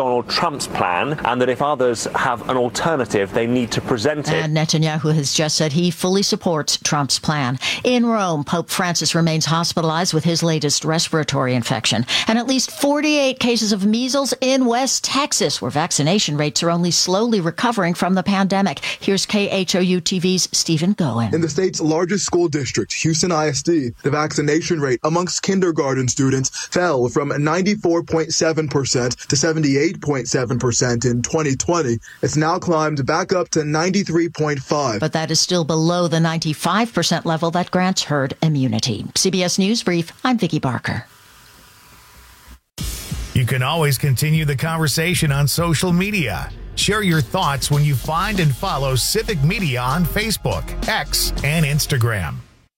Donald Trump's plan, and that if others have an alternative, they need to present it. And Netanyahu has just said he fully supports Trump's plan. In Rome, Pope Francis remains hospitalized with his latest respiratory infection, and at least 48 cases of measles in West Texas, where vaccination rates are only slowly recovering from the pandemic. Here's KHOU TV's Stephen Goen. In the state's largest school district, Houston ISD, the vaccination rate amongst kindergarten students fell from 94.7% to 78.7% in 2020. It's now climbed back up to 93.5%. But that is still below the 95% level that grants herd immunity. CBS News Brief, I'm Vicki Barker. You can always continue the conversation on social media. Share your thoughts when you find and follow Civic Media on Facebook, X, and Instagram.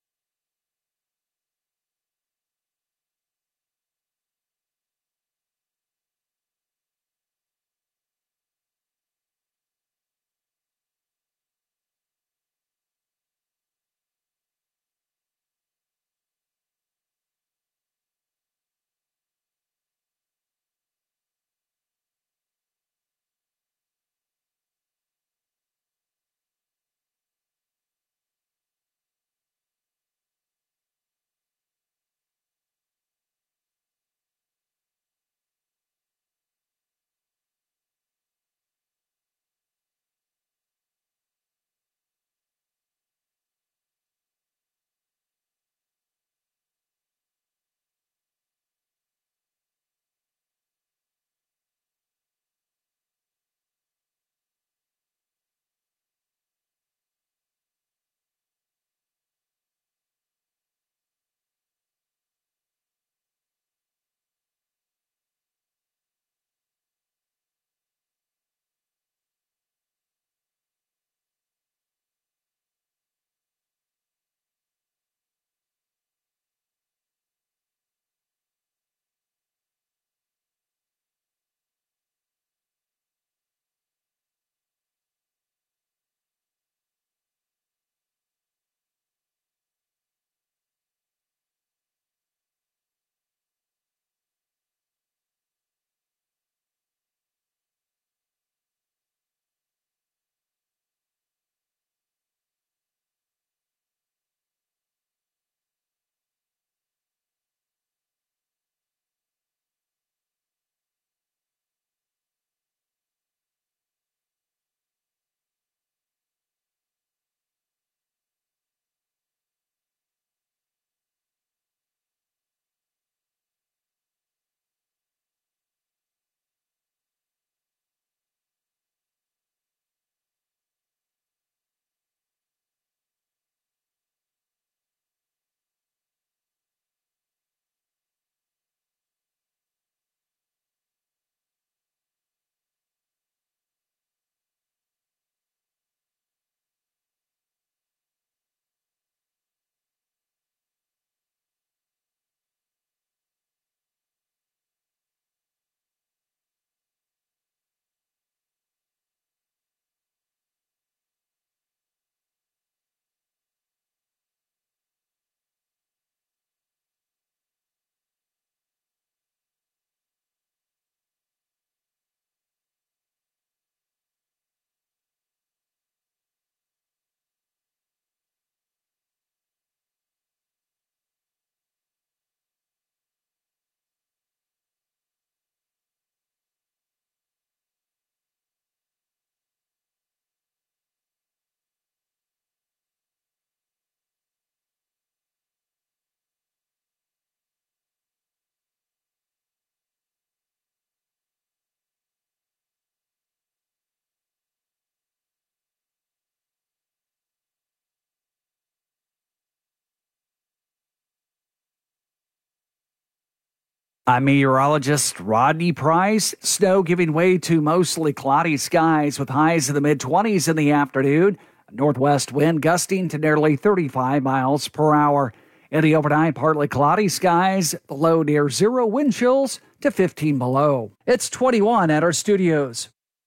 I'm meteorologist Rodney Price. Snow giving way to mostly cloudy skies with highs in the mid-20s in the afternoon. A northwest wind gusting to nearly 35 miles per hour. In the overnight, partly cloudy skies, the low near zero, wind chills to 15 below. It's 21 at our studios.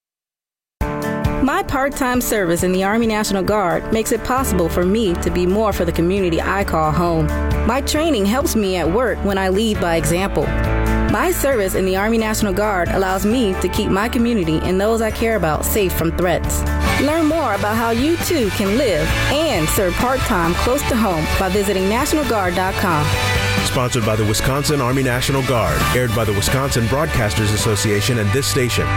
My part-time service in the Army National Guard makes it possible for me to be more for the community I call home. My training helps me at work when I lead by example. My service in the Army National Guard allows me to keep my community and those I care about safe from threats. Learn more about how you too can live and serve part-time close to home by visiting NationalGuard.com. Sponsored by the Wisconsin Army National Guard. Aired by the Wisconsin Broadcasters Association and this station.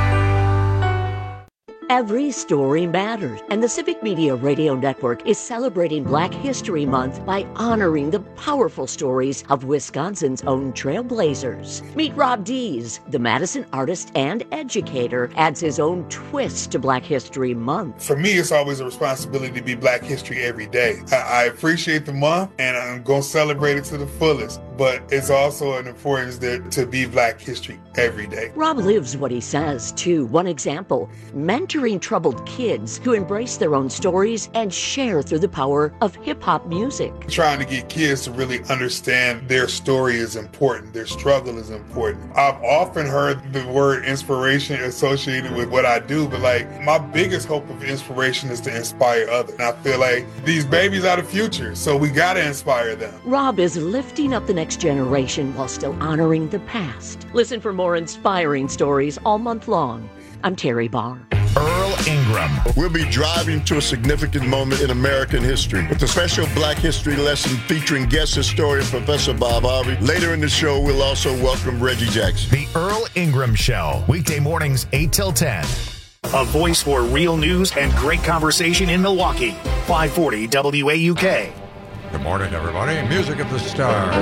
Every story matters, and the Civic Media Radio Network is celebrating Black History Month by honoring the powerful stories of Wisconsin's own trailblazers. Meet Rob Dees, the Madison artist and educator, adds his own twist to Black History Month. For me, it's always a responsibility to be Black History every day. I appreciate the month, and I'm going to celebrate it to the fullest, but it's also an importance to be Black History every day. Rob lives what he says, too. One example, mentoring troubled kids who embrace their own stories and share through the power of hip-hop music. Trying to get kids to really understand their story is important, their struggle is important. I've often heard the word inspiration associated with what I do, but my biggest hope of inspiration is to inspire others. And I feel like these babies are the future, so we gotta inspire them. Rob is lifting up the next generation while still honoring the past. Listen for more inspiring stories all month long. I'm Terry Barr. Earl Ingram. We'll be driving to a significant moment in American history with a special Black History lesson featuring guest historian Professor Bob Harvey. Later in the show, we'll also welcome Reggie Jackson. The Earl Ingram Show, weekday mornings 8 till 10. A voice for real news and great conversation in Milwaukee. 540 WAUK. Good morning, everybody. Music of the Stars.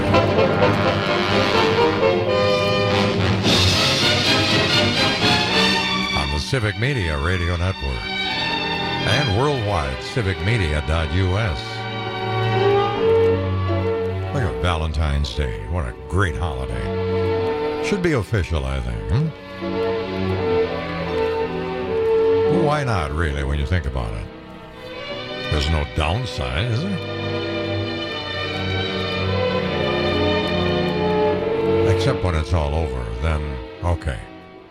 Civic Media Radio Network and worldwide civicmedia.us. Look at Valentine's Day. What a great holiday. Should be official, I think. Well, why not, really, when you think about it? There's no downside, is there? Except when it's all over, then okay.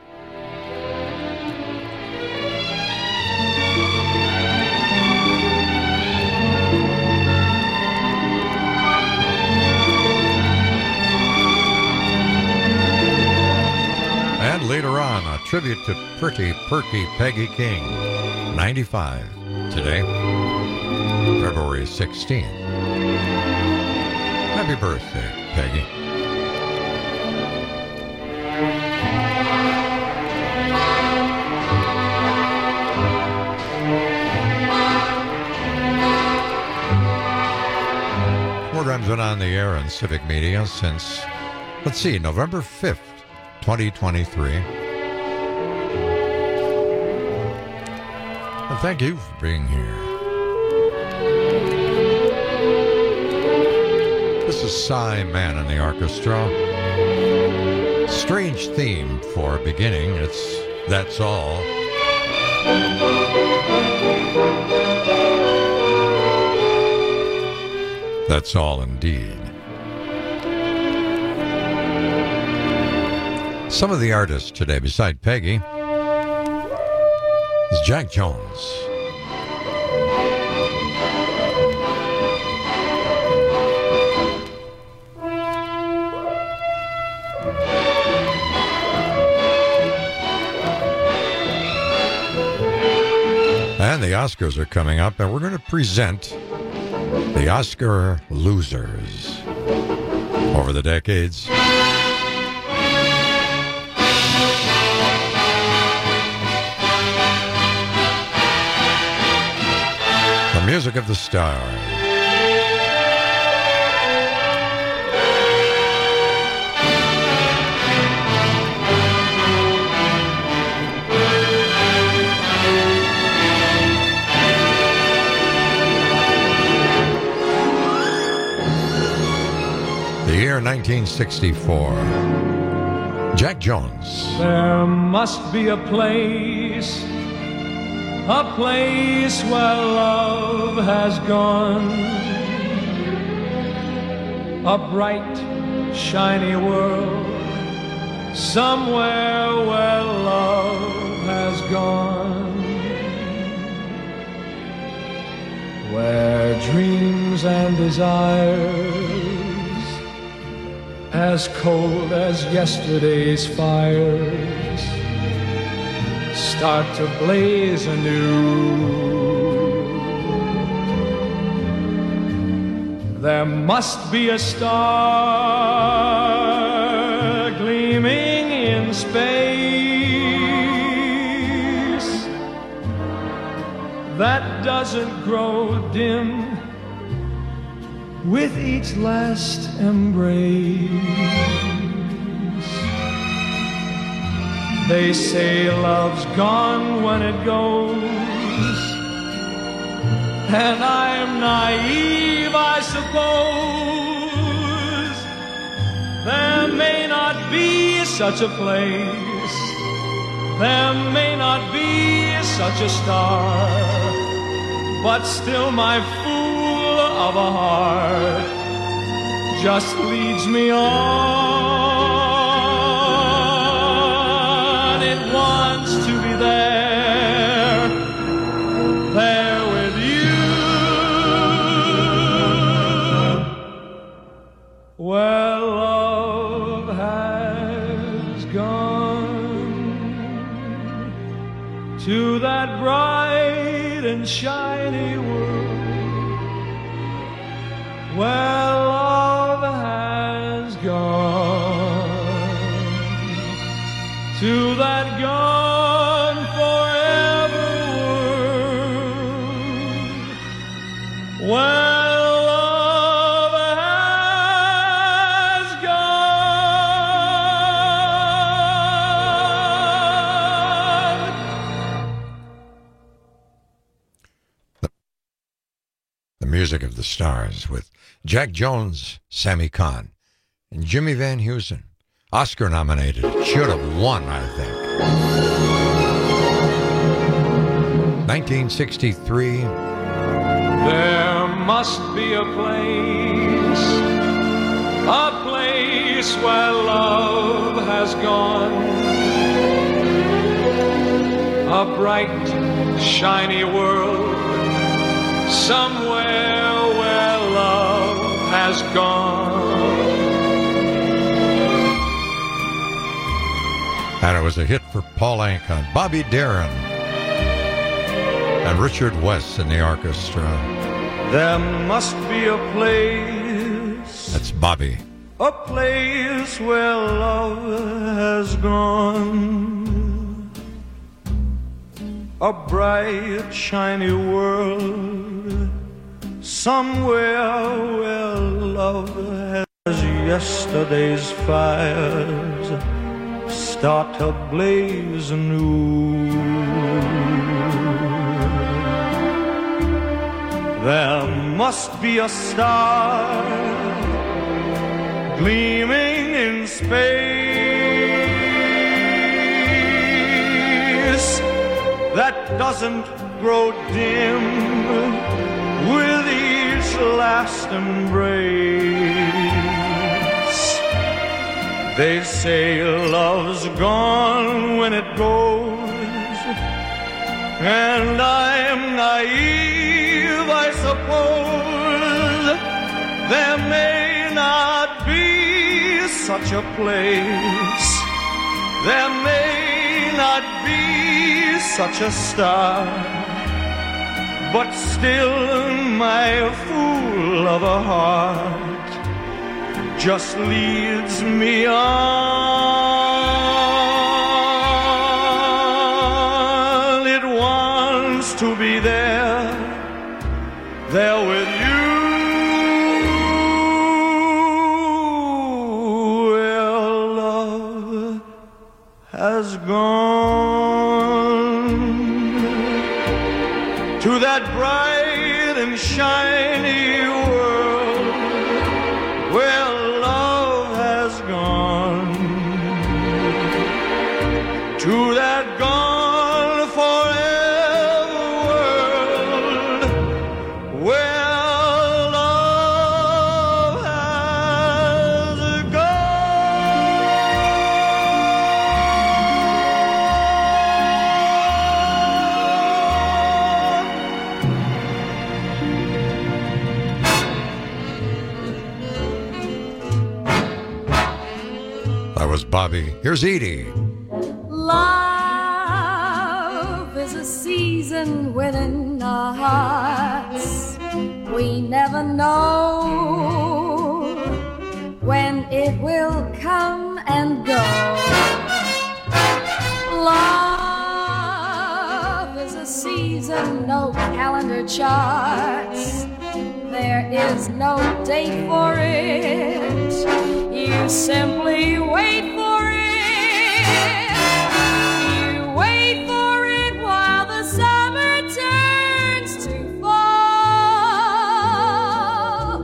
And later on, a tribute to pretty, perky Peggy King, 95, today, February 16th. Happy birthday, Peggy. Program's been on the air in Civic Media since, let's see, November 5th. 2023. And thank you for being here. This is Cy Mann and the orchestra. Strange theme for beginning. It's That's All. That's all indeed. Some of the artists today, beside Peggy, is Jack Jones. And the Oscars are coming up, and we're going to present the Oscar losers over the decades. Music of the Stars. The year 1964. Jack Jones. There must be a place where love has gone, a bright, shiny world, somewhere where love has gone, where dreams and desires as cold as yesterday's fires start to blaze anew. There must be a star gleaming in space that doesn't grow dim with each last embrace. They say love's gone when it goes, and I'm naive, I suppose. There may not be such a place, there may not be such a star, but still my fool of a heart just leads me on. It wants to be there, there with you, where love has gone, to that bright and shiny world, where love has gone, to that gone forever world, where love has gone. The music of the stars with Jack Jones, Sammy Cahn, and Jimmy Van Heusen. Oscar nominated. Should have won, I think. 1963. There must be a place where love has gone. A bright, shiny world, somewhere where love has gone. And it was a hit for Paul Anka, Bobby Darin, and Richard West in the orchestra. There must be a place. That's Bobby. A place where love has gone. A bright, shiny world, somewhere where love has yesterday's fires start to blaze anew. There must be a star gleaming in space that doesn't grow dim with each last embrace. They say love's gone when it goes, and I'm naive, I suppose. There may not be such a place, there may not be such a star, but still my fool of a heart just leads me on. It wants to be there, there with you, where love has gone, to that bright and shiny world where love has gone, to that gone forever world where love has goes Bobby. Here's Edie. Love is a season within our hearts. We never know when it will come and go. Love is a season, no calendar charts. There is no date for it. You simply wait for it. You wait for it while the summer turns to fall.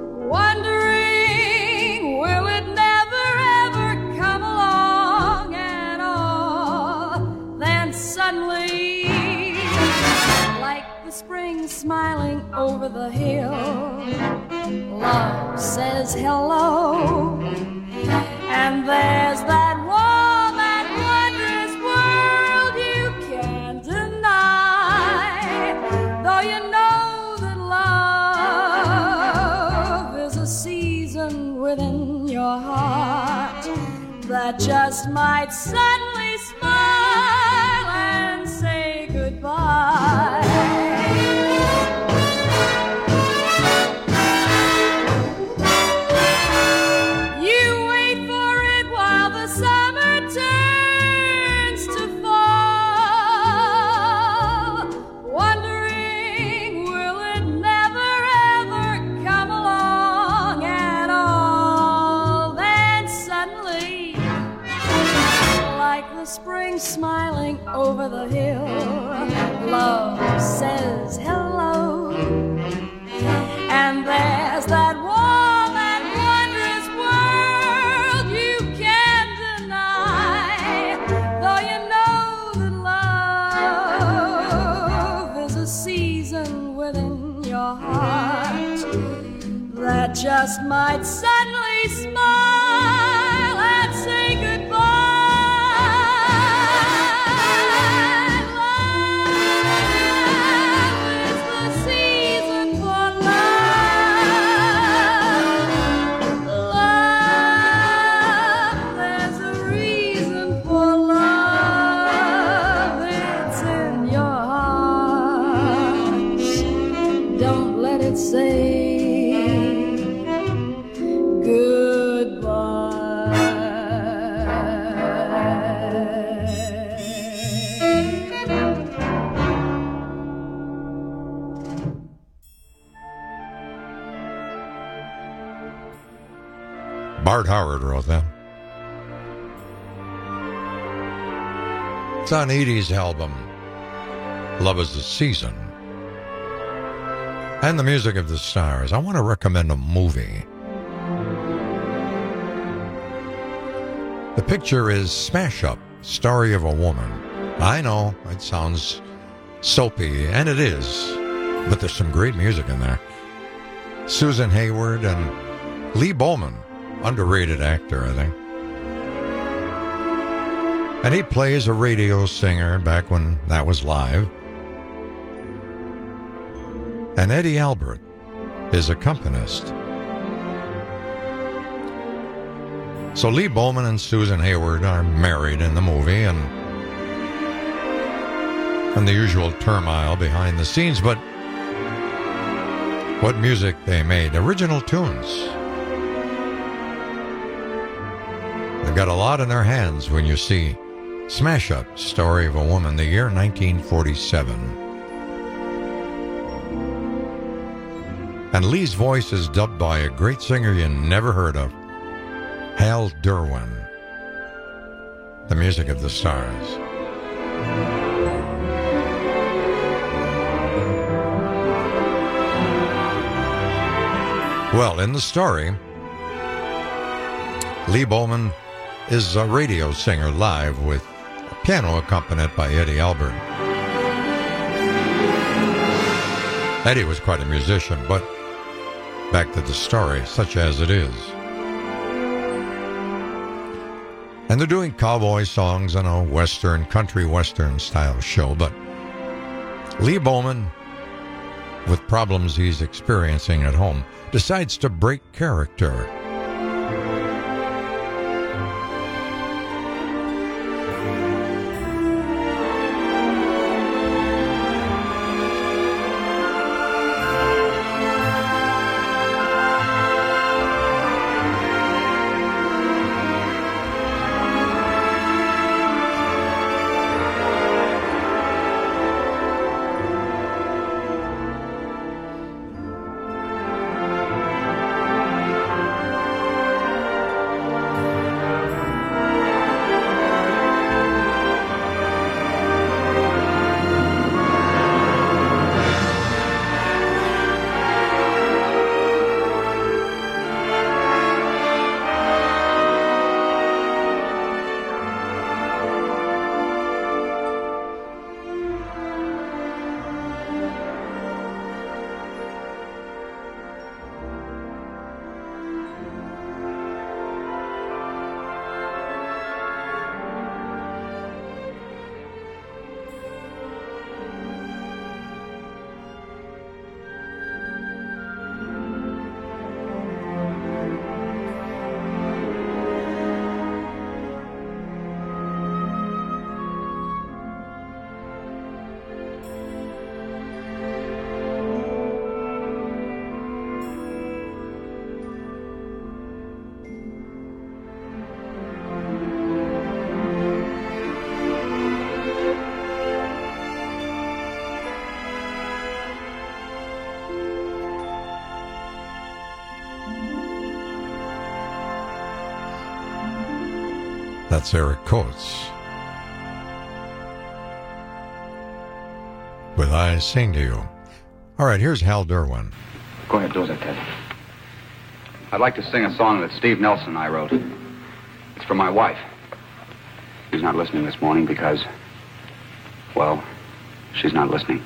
Wondering, will it never ever come along at all? Then suddenly, like the spring smiling over the hill, love says hello, and there's that warm and wondrous world you can't deny. Though you know that love is a season within your heart that just might suddenly smile and say goodbye. Spring smiling over the hill, love says hello, and there's that warm and wondrous world you can't deny. Though you know that love is a season within your heart that just might suddenly smile and say goodbye. Bart Howard wrote that. It's on Edie's album, Love is a Season. And the Music of the Stars. I want to recommend a movie. The picture is Smash Up, Story of a Woman. I know, it sounds soapy, and it is, but there's some great music in there. Susan Hayward and Lee Bowman. Underrated actor, I think. And he plays a radio singer back when that was live. And Eddie Albert is accompanist. So Lee Bowman and Susan Hayward are married in the movie, and the usual turmoil behind the scenes, but what music they made. Original tunes. They've got a lot in their hands when you see Smash Up, Story of a Woman, the year 1947. And Lee's voice is dubbed by a great singer you never heard of, Hal Derwin. The Music of the Stars. Well, in the story, Lee Bowman is a radio singer live with a piano accompanied by Eddie Albert. Eddie was quite a musician, but back to the story, such as it is. And they're doing cowboy songs on a western, country western style show, but Lee Bowman, with problems he's experiencing at home, decides to break character That's Eric Coates with I Sing to You. All right, here's Hal Derwin. Go ahead, do as I tell you. I'd like to sing a song that Steve Nelson and I wrote. It's for my wife. She's not listening this morning because, well, she's not listening.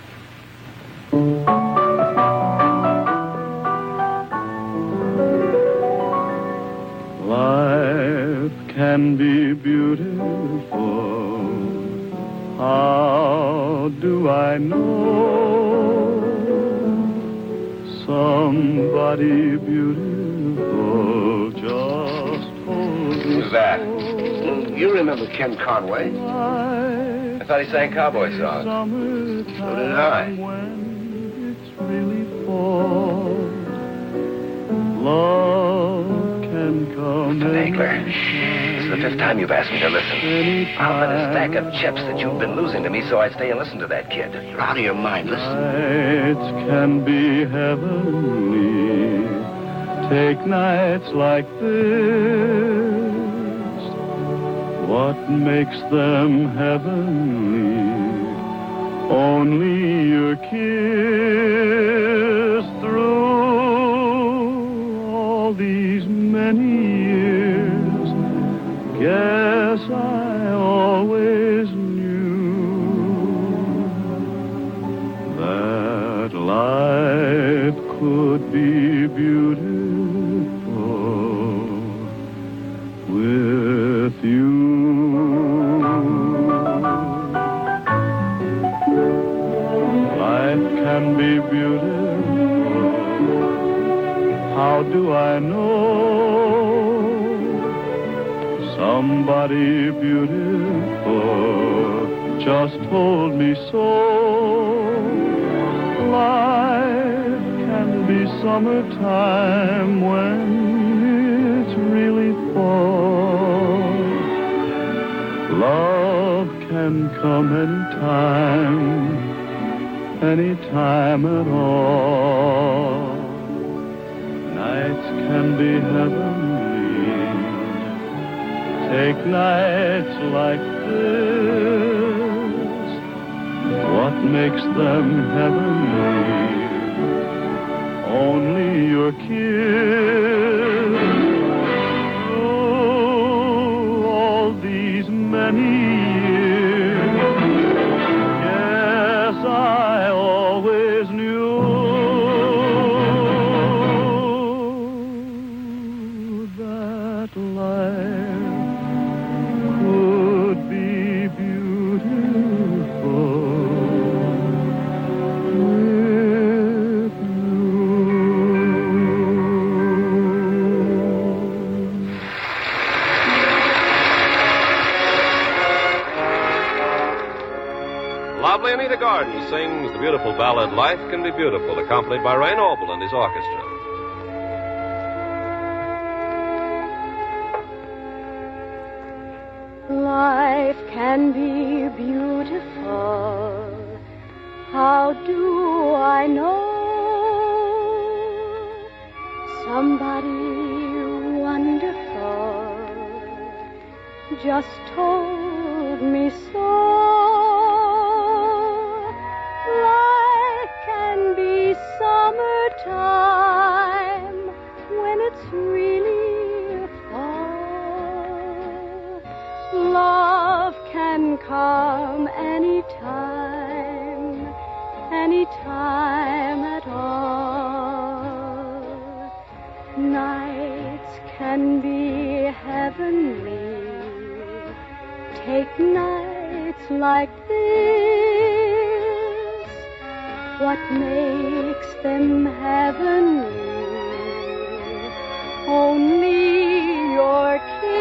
Life can be beautiful. How do I know? Somebody beautiful just hold me. Who's that? You remember Ken Conway? I thought he sang cowboy songs. So did I. It's really fall. Love can come. Mr. Nagler, this is the 5th time you've asked me to listen. I'll bet a stack of chips that you've been losing to me, so I'd stay and listen to that kid. You're out of your mind. Listen. Nights can be heavenly. Take nights like this. What makes them heavenly? Only your kiss. Through all these many years, guess I always knew that life could be beautiful with you. Life can be beautiful. How do I know? Somebody beautiful just told me so. Life can be summertime when it's really fall. Love can come anytime at all. Nights can be heavenly. Take nights like this. What makes them heavenly? Only your kiss. Oh, all these many years, yes, I always knew that life could be beautiful with you. Lovely Anita Gordon sings the beautiful ballad Life Can Be Beautiful, accompanied by Ray Noble and his orchestra. Life can be beautiful. How do I know? Somebody wonderful just told me so. Life can be summertime when it's really fall. Love can come anytime at all. Nights can be heavenly. Take nights like this. What makes them heavenly? Only your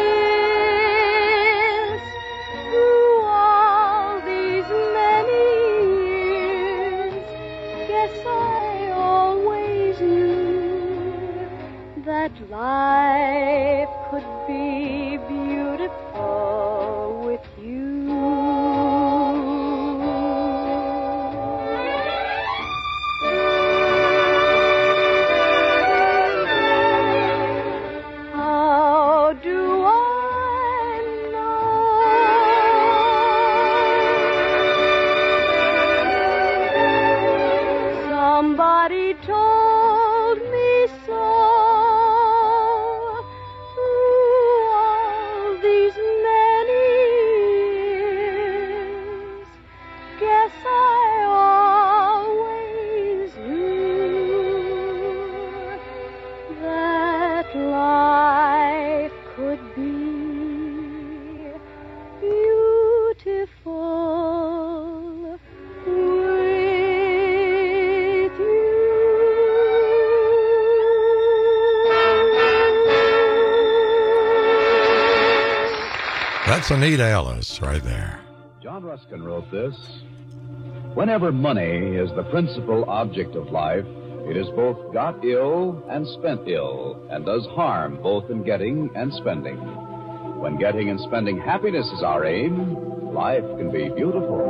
kiss. Through all these many years, guess I always knew that life could be beautiful with you. How do I always knew that life could be beautiful with you. That's Anita Ellis right there. John Ruskin wrote this. Whenever money is the principal object of life, it is both got ill and spent ill, and does harm both in getting and spending. When getting and spending happiness is our aim, life can be beautiful.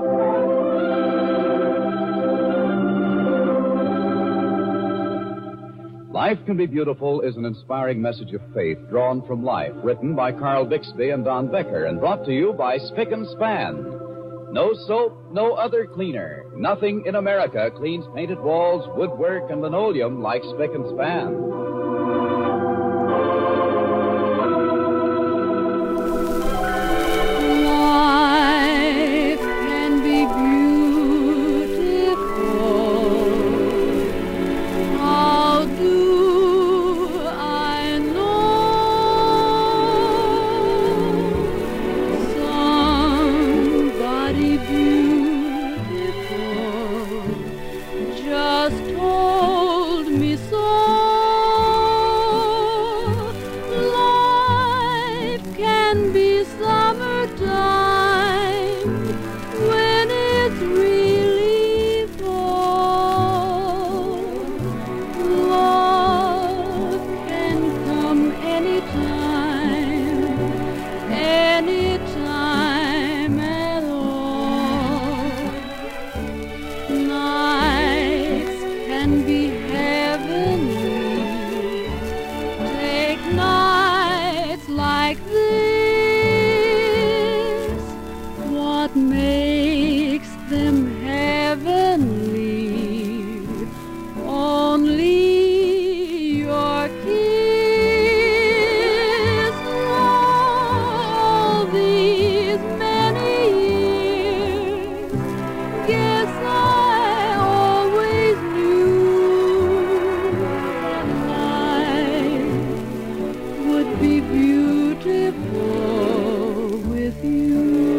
Life Can Be Beautiful is an inspiring message of faith drawn from life, written by Carl Bixby and Don Becker, and brought to you by Spick and Span. No soap, no other cleaner. Nothing in America cleans painted walls, woodwork, and linoleum like Spick and Span. Life can be beautiful. How do I know? Somebody beautiful just told me so. Life can be summertime when it's really fall. Love can come anytime, anytime at all. Nights can be heavenly. Take nights like this. What makes them heavenly? Only your kiss. All these many years, guess I always knew that life would be beautiful with you.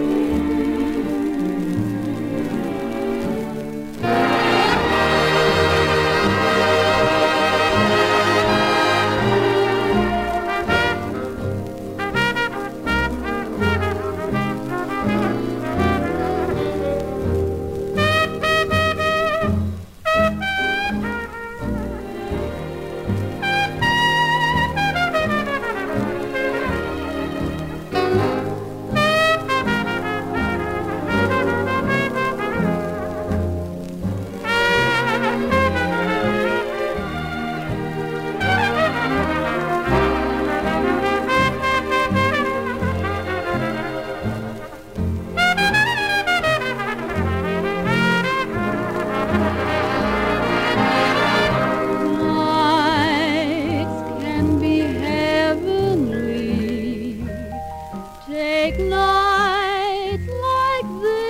Nights can be heavenly. Take nights like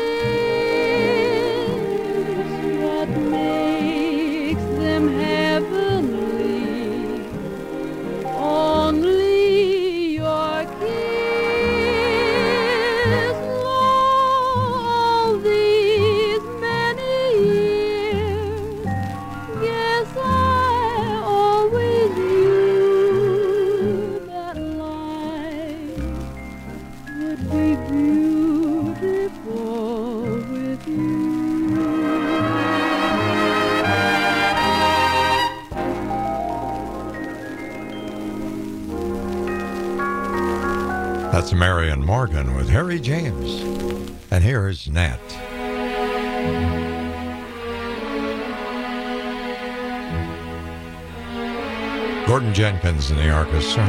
this. What makes them heavenly? Only your kiss. All these many years, yes, I always knew that life would be beautiful with you. That's Marion Morgan with Harry James. And here's Nat. Gordon Jenkins in the orchestra.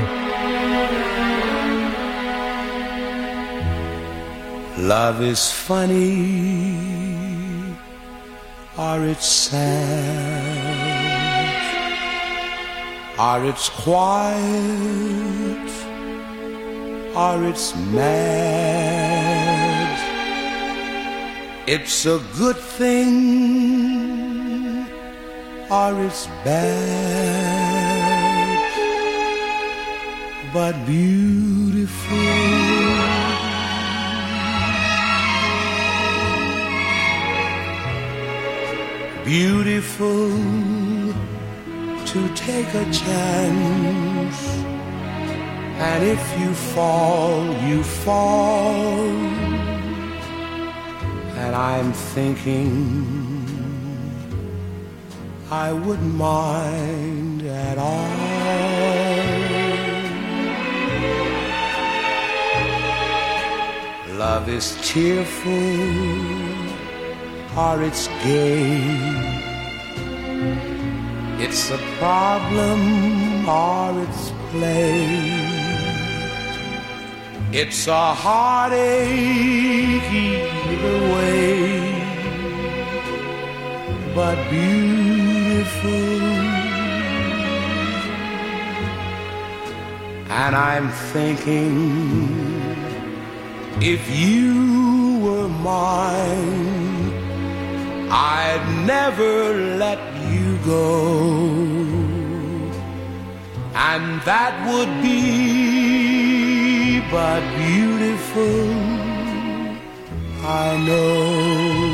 Love is funny, or it's sad, or it's quiet, or it's mad. It's a good thing or it's bad, but beautiful. Beautiful to take a chance, and if you fall, you fall. And I'm thinking I wouldn't mind at all. Love is cheerful or it's gay. It's a problem or it's play. It's a heartache either way, but beautiful. And I'm thinking, if you were mine, I'd never let you go. And that would be but beautiful, I know.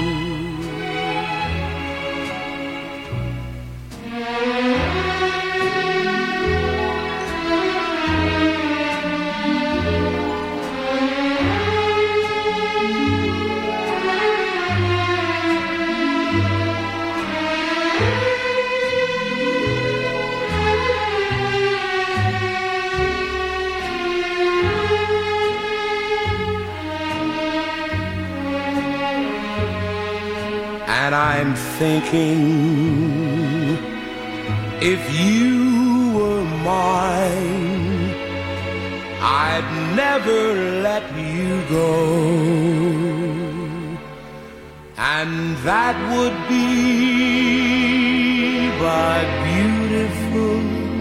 And I'm thinking, if you were mine, I'd never let you go. And that would be but beautiful.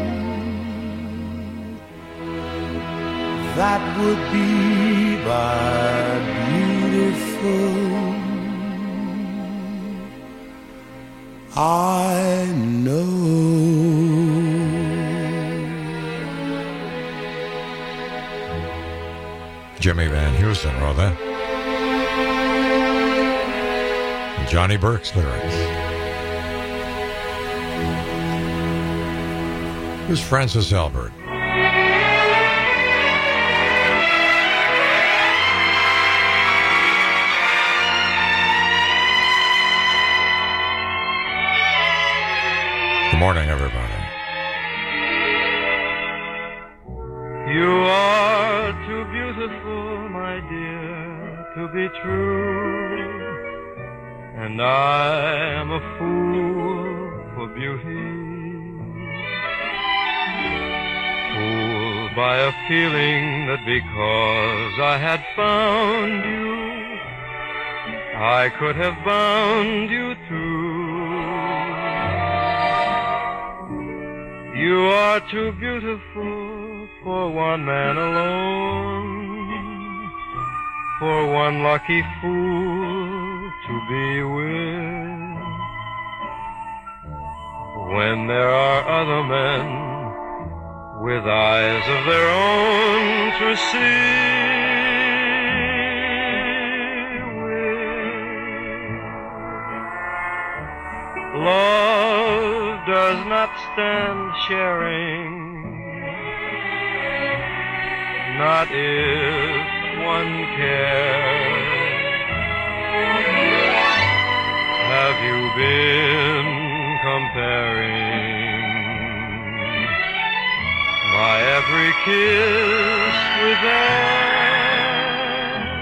That would be but beautiful. I know. Jimmy Van Heusen wrote that. Johnny Burke's lyrics. Here's Francis Albert. Good morning, everybody. You are too beautiful, my dear, to be true. And I am a fool for beauty. Fooled by a feeling that because I had found you, I could have bound you too. You are too beautiful for one man alone, for one lucky fool to be with. When there are other men with eyes of their own to see with. Love does not stand sharing, not if one cares. Have you been comparing my every kiss with theirs?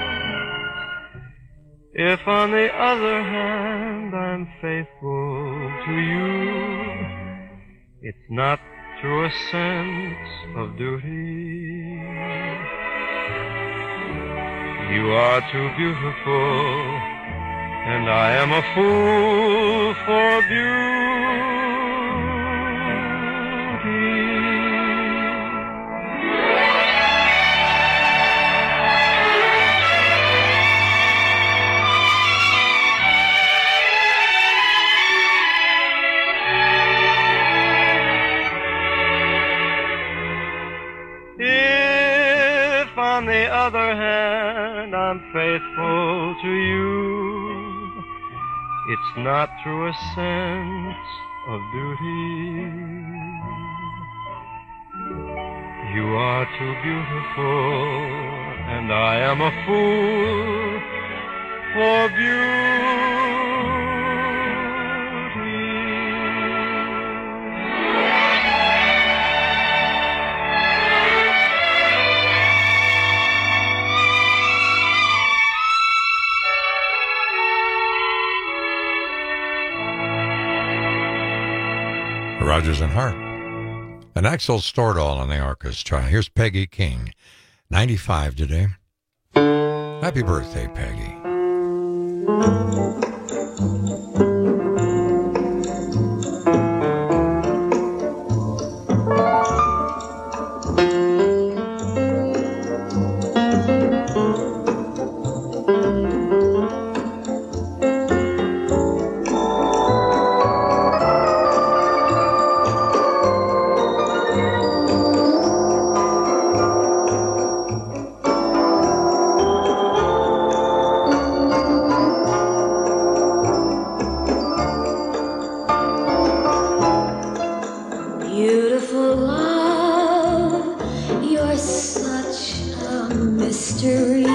If on the other hand I'm faithful to you, it's not through a sense of duty. You are too beautiful, and I am a fool for beauty. other hand, I'm faithful to you. It's not through a sense of duty. You are too beautiful, and I am a fool for beauty. Rodgers and Hart. And Axel Stordahl on the orchestra. Here's Peggy King, 95 today. Happy birthday, Peggy. Beautiful love, you're such a mystery.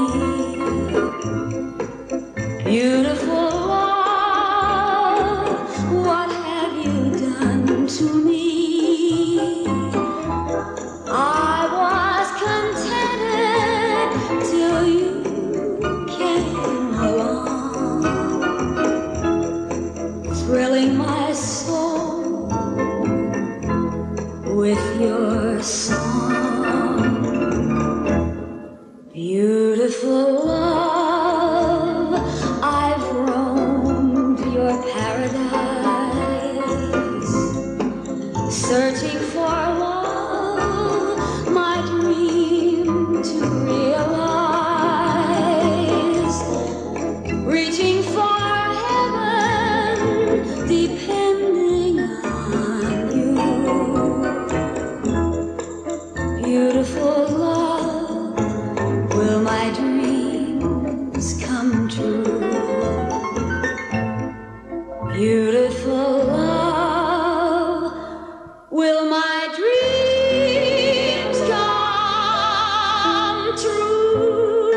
Beautiful love, what have you done to me? I was contented till you came along, thrilling my soul with your song. Beautiful love, I've roamed your paradise, searching for love, my dream to realize, reaching for heaven, depending on you. Beautiful love, will my dreams come true? Beautiful love, will my dreams come true?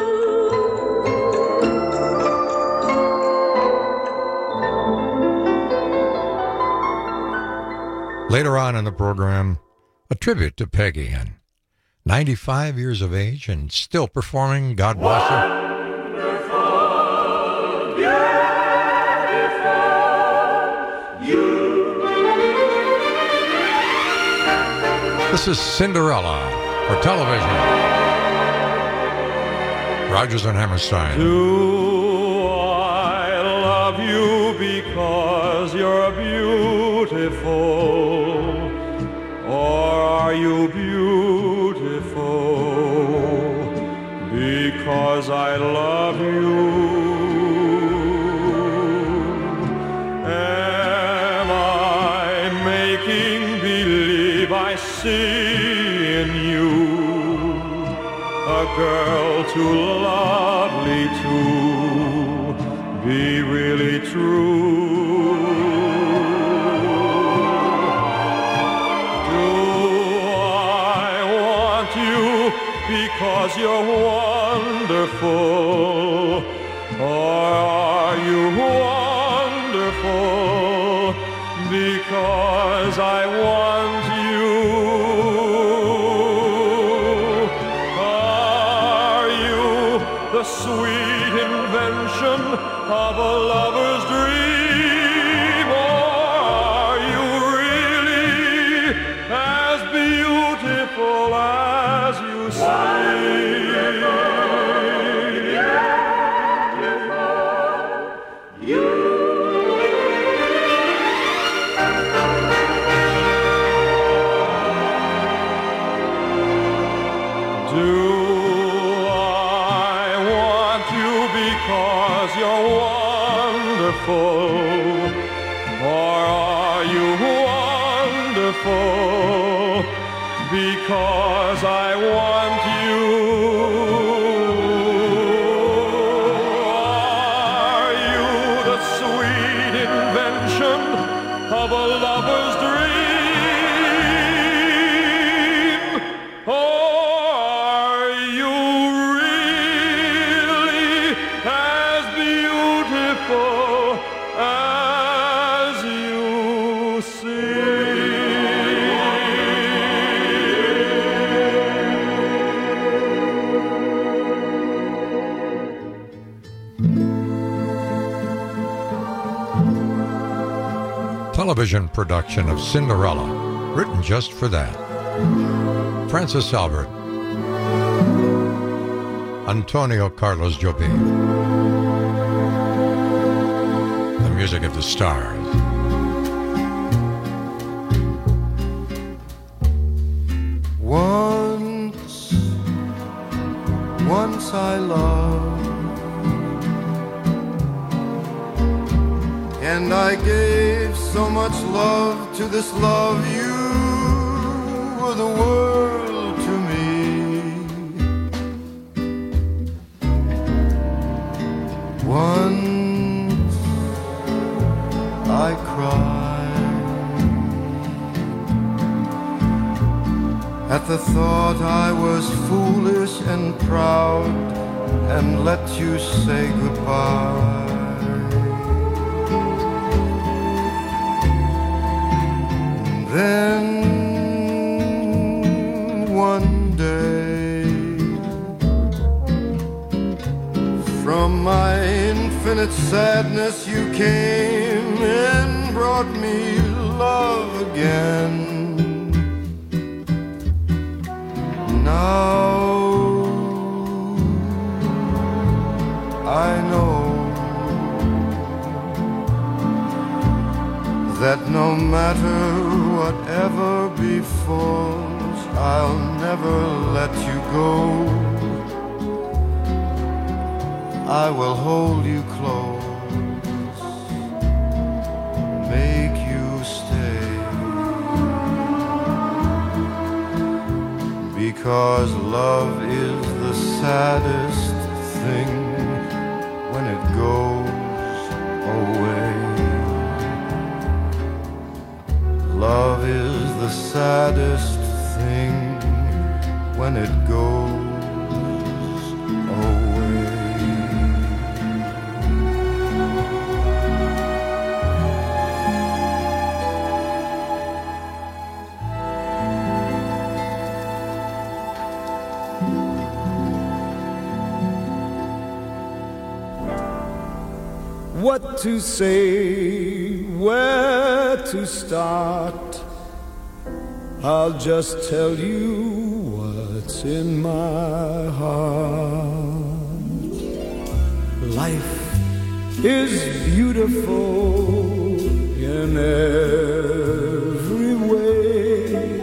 Later on in the program, a tribute to Peggy Ann. 95 years of age and still performing. God bless her. This is Cinderella for television. Rodgers and Hammerstein. Do I love you because you're beautiful? Or are you beautiful because I love you? Am I making believe I see in you a girl too lovely to be really true? Do I want you because you're wonderful? Or are you wonderful because I want you? Are you the sweet invention of a lover's dream? Or are you really as beautiful as you say? Because I want you. beautiful as you see. Television production of Cinderella, written just for that. Francis Albert, Antonio Carlos Jobim. The music of the stars. Once I loved, and I gave so much love to this love. You were the world to me. Once I cried at the thought I was foolish and proud and let you say goodbye. Then one day, from my infinite sadness you came and brought me love again. Now I know that no matter whatever befalls, I'll never let you go. I will hold you close, make you stay, because love is the saddest thing when it goes away. Love is the saddest thing when it goes away. What to say, where to start, I'll just tell you what's in my heart. Life is beautiful in every way.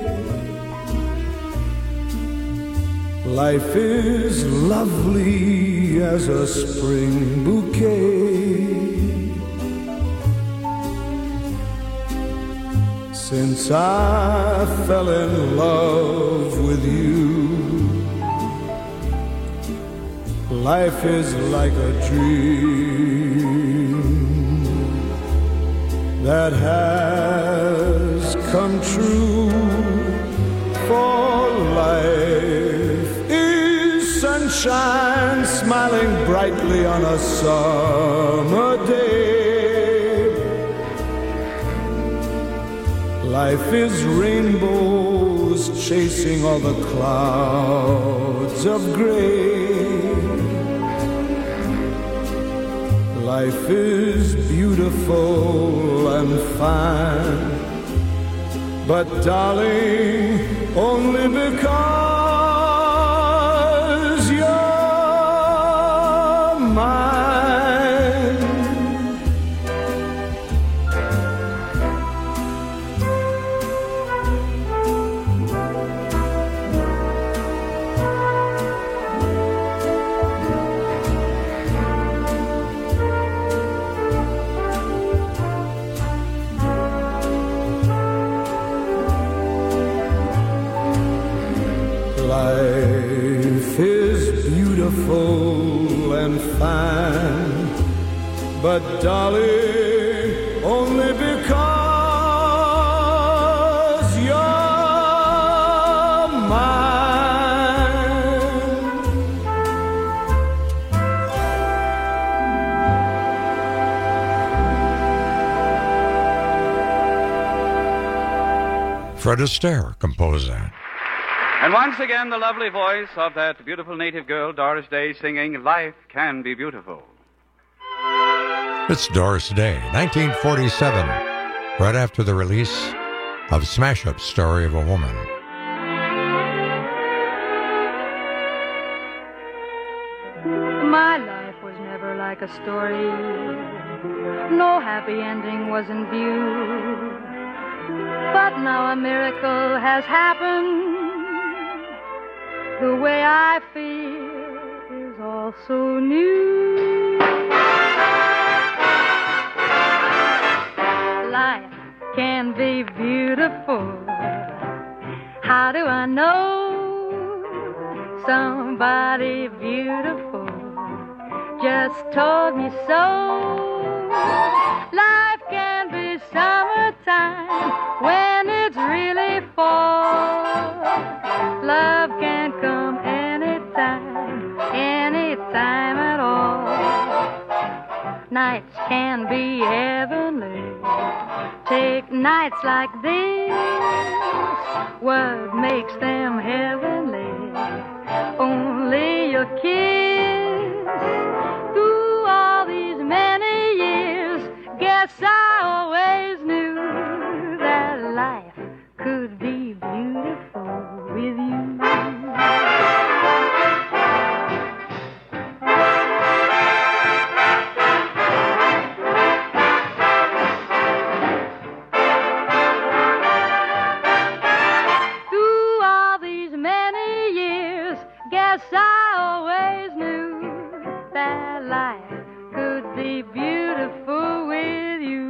Life is lovely as a spring bouquet. Since I fell in love with you, life is like a dream that has come true. For life is sunshine smiling brightly on a summer day. Life is rainbows chasing all the clouds of gray. Life is beautiful and fine, but darling, only because you're mine. Life is beautiful and fine, but darling, only because you're mine. Fred Astaire composed that. And once again, the lovely voice of that beautiful native girl, Doris Day, singing Life Can Be Beautiful. It's Doris Day, 1947, right after the release of Smash Up Story of a Woman. My life was never like a story. No happy ending was in view. But now a miracle has happened. The way I feel is all so new. Life can be beautiful. How do I know? Somebody beautiful just told me so. Life can be summertime when it's really fall. Love can come anytime, anytime at all. Nights can be heavenly. Take nights like this. What makes them heavenly? Only your kiss. Through all these many years, guess I always knew that life could be beautiful with you. 'Cause I always knew that life could be beautiful with you.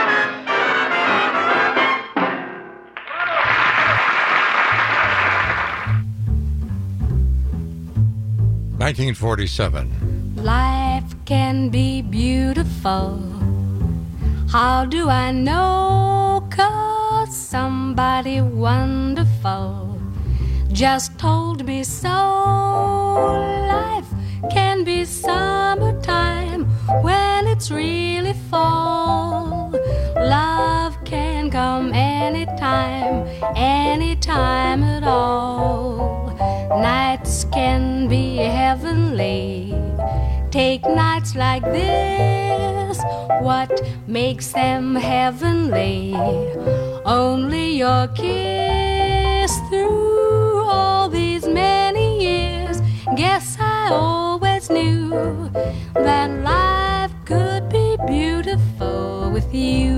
(1947). Life can be beautiful. How do I know? 'Cause somebody wonderful just told me so. Life can be summertime when it's really fall. Love can come anytime, anytime at all. Nights can be heavenly. Take nights like this. What makes them heavenly? Only your kiss. Through all these many years, guess I always knew that life could be beautiful with you.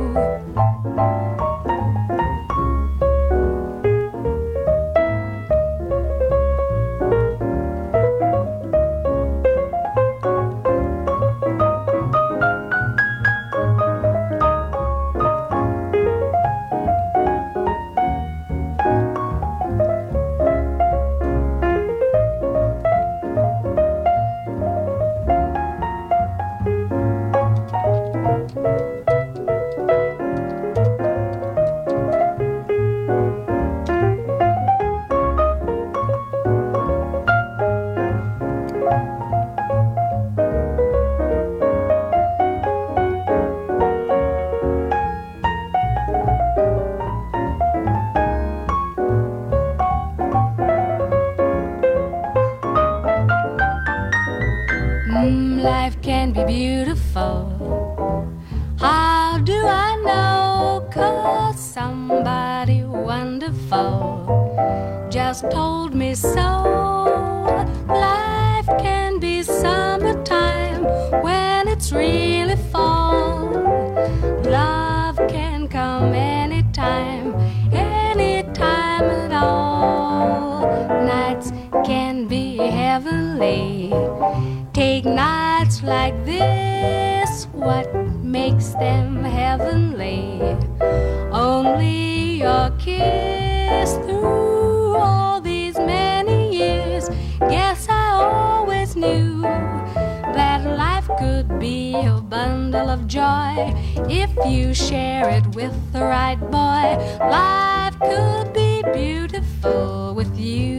Life can be beautiful. How do I know? 'Cause somebody wonderful just told me so. Life can be summertime when it's really fall. Love can come anytime, anytime at all. Nights can be heavenly. Take nights like this. What makes them heavenly? Only your kiss. Through all these many years, guess I always knew that life could be a bundle of joy if you share it with the right boy. Life could be beautiful with you.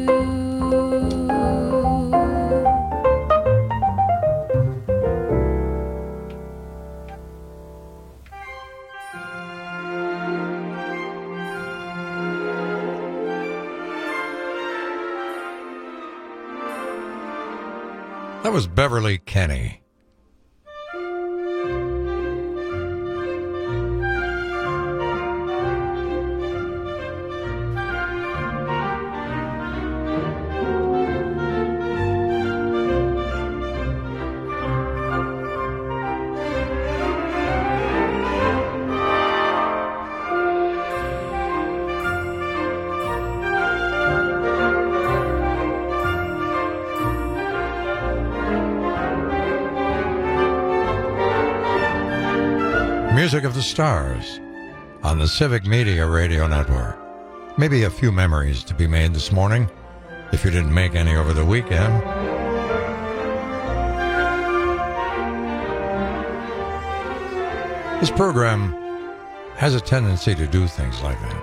That was Beverly Kenny. Music of the Stars on the Civic Media Radio Network. Maybe a few memories to be made this morning, if you didn't make any over the weekend. This program has a tendency to do things like that.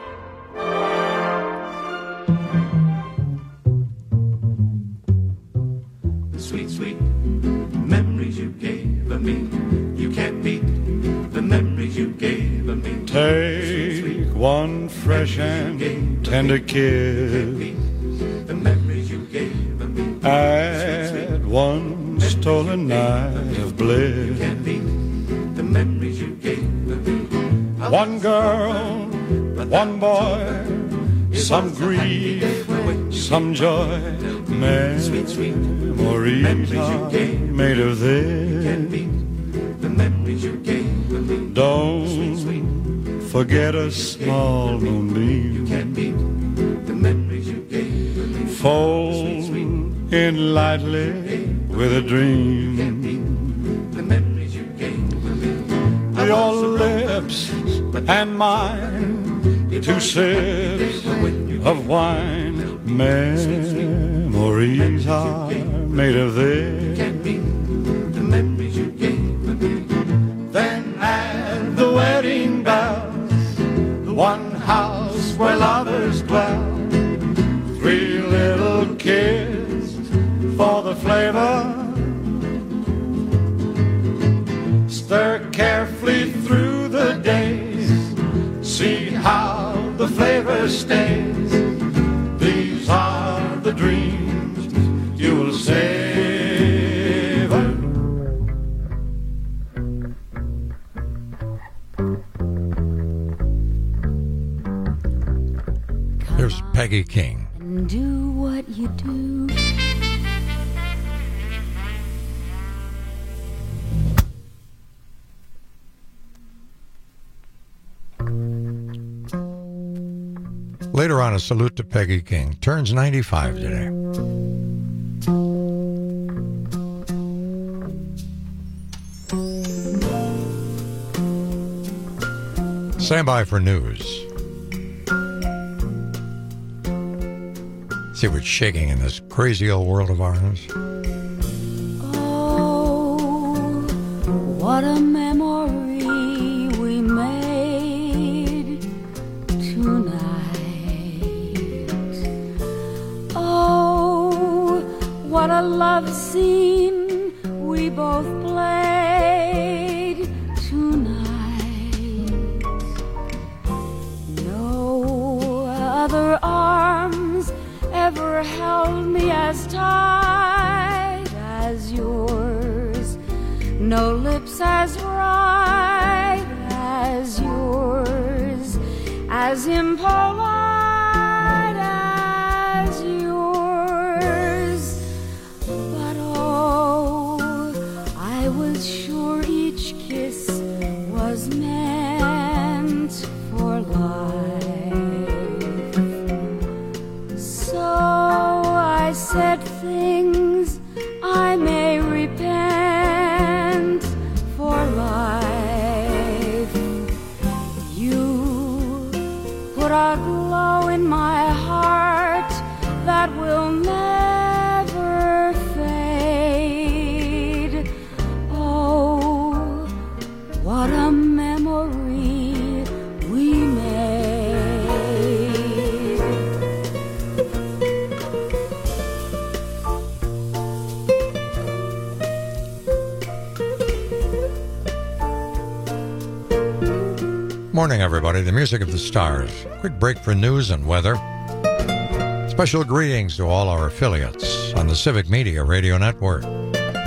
Sweet, sweet memories you gave me. You can't beat the memories you gave me. Take one fresh and tender kiss. The memories you gave me. Add one stolen night of bliss. You can't beat the memories you gave me. One girl, one boy, some grief, some joy. Memories are made of this. The memories you gave me. Don't forget a small moonbeam. You can't beat the memories you gave me. Fold in lightly with a dream. The memories you gave me. Your lips and mine, two sips of wine. Memories are made of this. The memories you gave me. Then at the wedding bells, the one house where lovers dwell, three little kids for the flavor. Stir carefully through the days, see how the flavor stays. These are the dreams you will savor. Here's Peggy King. And do what you do. Later on, a salute to Peggy King. Turns 95 today. Stand by for news. See what's shaking in this crazy old world of ours. Oh, what a memory we made tonight. Oh, what a love scene we both played tonight. No other arms ever held me as tight as yours. No lips as bright as yours, as impolite as yours. But oh, I was sure each kiss was meant for life. So I said things I may repent for life. You put a glow in my heart that will never fade. Oh, what a memory we made. Morning, everybody. The Music of the Stars. Quick break for news and weather. Special greetings to all our affiliates on the Civic Media Radio Network.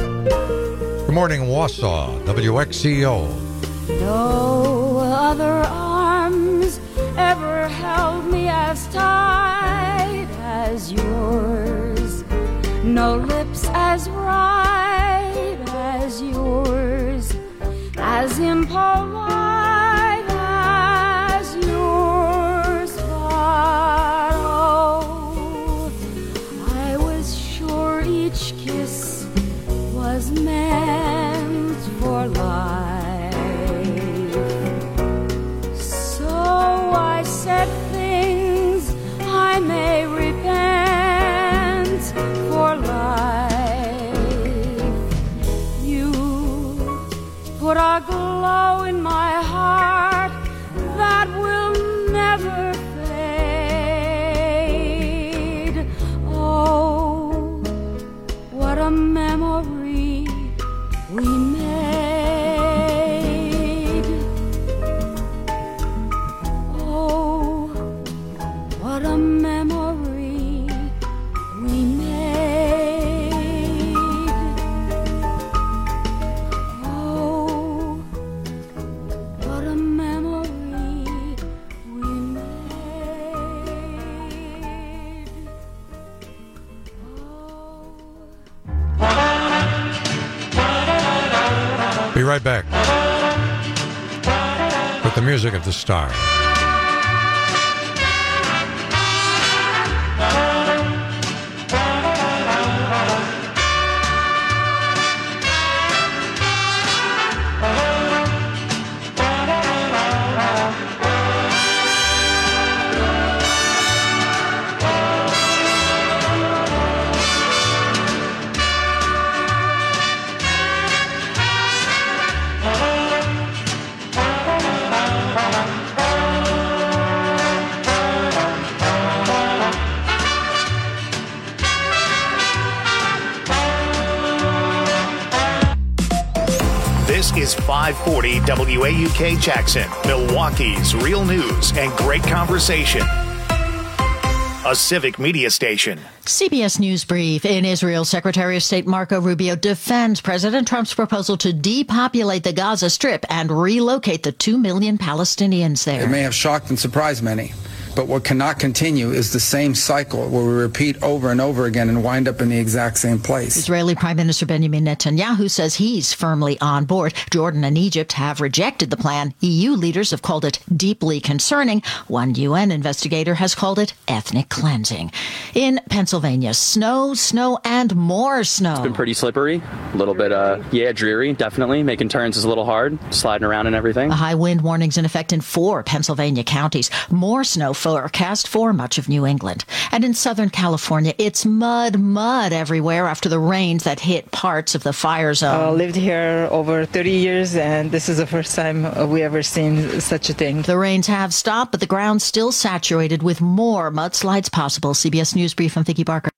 Good morning, Wausau, WXCO. No other arms ever held me as tight as yours. No lips as right as yours. As impolite as yours. But oh, I was sure each kiss was meant for life. So I said things I may repent for life. You put a glow in my heart that will never fade. Oh, what a memory we made. Oh, what a memory we made. Oh, what a memory we made. Be right back with the music of the stars. This is 540 WAUK Jackson, Milwaukee's real news and great conversation. A civic media station. CBS News Brief. In Israel, Secretary of State Marco Rubio defends President Trump's proposal to depopulate the Gaza Strip and relocate the 2 million Palestinians there. It may have shocked and surprised many, but what cannot continue is the same cycle where we repeat over and over again and wind up in the exact same place. Israeli Prime Minister Benjamin Netanyahu says he's firmly on board. Jordan and Egypt have rejected the plan. EU leaders have called it deeply concerning. One UN investigator has called it ethnic cleansing. In Pennsylvania, snow, and more snow. It's been pretty slippery. A little bit, dreary, definitely. Making turns is a little hard, sliding around and everything. A high wind warning's in effect in 4 Pennsylvania counties. More snow forecast for much of New England. And in Southern California, it's mud everywhere after the rains that hit parts of the fire zone. Lived here over 30 years, and this is the first time we ever seen such a thing. The rains have stopped, but the ground's still saturated with more mudslides possible. CBS News Brief, I'm Vicki Barker.